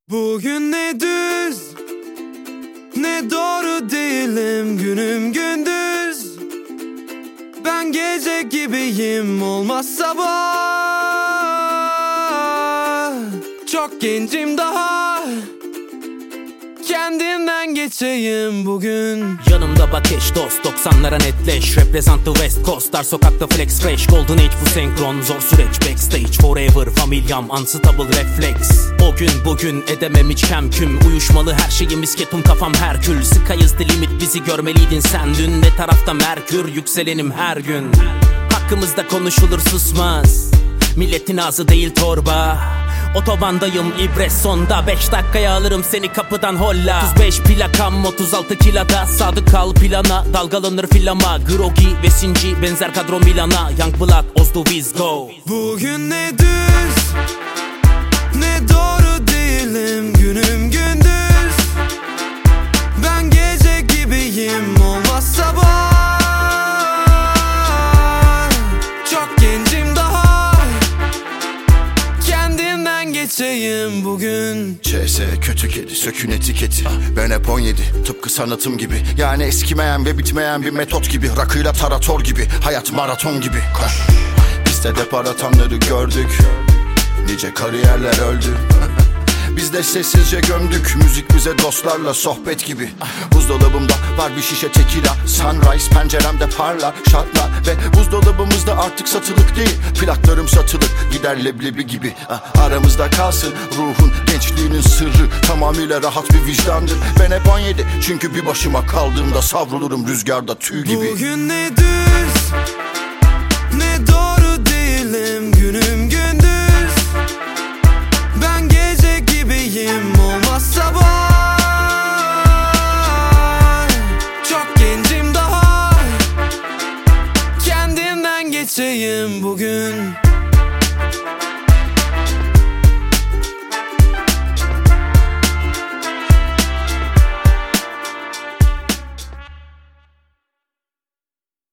Bugün ne düz ne doğru değilim, günüm gündüz. Ben gece gibiyim, olmaz sabah. Çok gencim daha, kendimden geçeyim bugün. Yanımda bak eş dost, 90'lara netleş. Represent the West Coast, dar sokakta flex fresh. Golden age bu senkron, zor süreç backstage. Forever familyam, unstable reflex. O gün bugün edemem hiç kemküm. Uyuşmalı her şeyimiz ketum, kafam Herkül. Sky's the limit, bizi görmeliydin sen dün. Ne tarafta Merkür, yükselenim her gün. Hakkımızda konuşulur susmaz, milletin ağzı değil torba. Otobandayım ibret sonda, 5 dakikaya alırım seni kapıdan holla. 35 plakam 36 kilada, sadık kal plana. Dalgalanır filama, Grogi ve Sinci benzer kadro Milan'a. Young Blood, Ozdu Wiz Go. Bugün ne düz ne doğru değilim, günüm gündüz. Ben gece gibiyim, olmaz sabah. Çok gencim daha, kendimden geçeyim bugün. CS kötü kedi, sökün etiketi. Ben hep 17, tıpkı sanatım gibi. Yani eskimeyen ve bitmeyen bir metot gibi. Rakıyla tarator gibi, hayat maraton gibi. Koş. Biz de depar atanları gördük, nice kariyerler öldü. Biz de sessizce gömdük, müzik bize dostlarla sohbet gibi. Buzdolabımda var bir şişe tekila, sunrise penceremde parlar şatlar. Ve buzdolabımızda artık satılık değil, plaklarım satılık gider leblebi gibi. Aramızda kalsın ruhun, gençliğinin sırrı tamamıyla rahat bir vicdandır. Ben hep 17 çünkü bir başıma kaldığımda savrulurum rüzgarda tüy gibi. Bugün ne düz ne doğru değilim, günüm gündüz. Ben gece gibiyim, olmaz sabah. Çok gencim daha, kendimden geçeyim bugün.